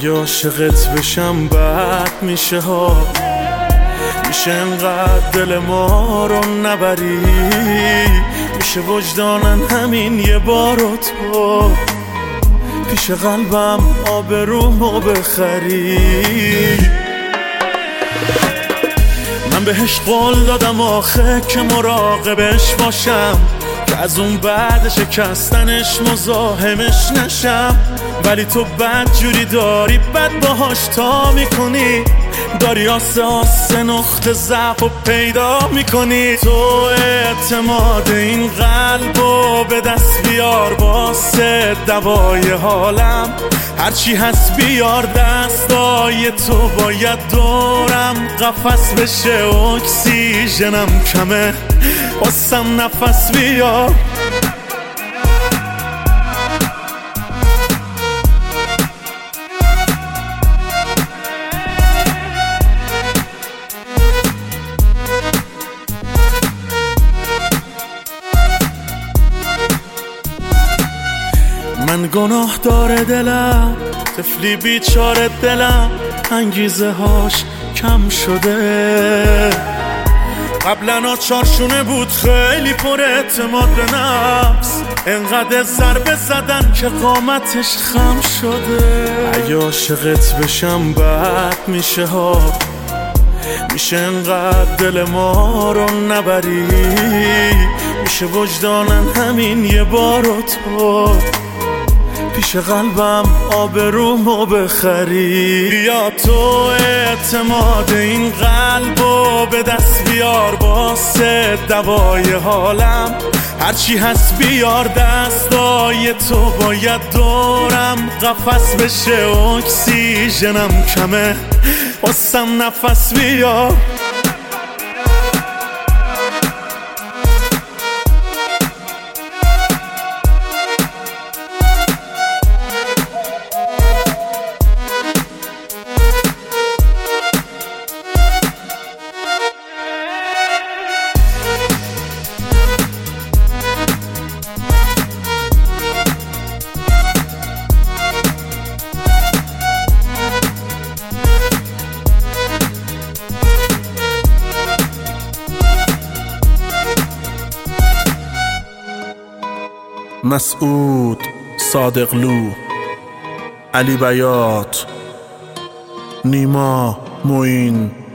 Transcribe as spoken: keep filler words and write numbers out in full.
اگه عاشقت بشم بد میشه ها، میشه انقدر دل ما رو نبری، میشه وجدانن همین یه بارو تو پیش قلبم آبرومو بخری. من بهش قول دادم آخه که مراقبش باشم، که از اون بعد شکستنش مزاحمش نشم، ولی تو بد جوری داری بد باهاش تا میکنی، داری آسه آسه نقطه ضعف و پیدا میکنی. تو اعتماد این قلبو به دست بیار واسه دوای حالم، هرچی هست بیار دستای تو، باید دورم قفس بشه اکسیژنم کمه واسم نفس بیار. من گناه داره دلم، طفلی بیچاره دلم، انگیزه هاش کم شده. قبلا چارشونه بود خیلی پر اعتماد به نفس، انقدر ضربه زدن که قامتش خم شده. اگه عاشقت بشم بد میشه ها، میشه انقدر دل ما رو نبری، میشه وجدانن همین یه بارو تو پیش قلبم آبرومو بخری. بیا تو اعتماد این قلبو به دست بیار واسه دوای حالم، هرچی هست بیار دستای تو، باید دورم قفس بشه اکسیژنم کمه واسم نفس بیار. مسعود صادقلو، علی بیات، نیما معین.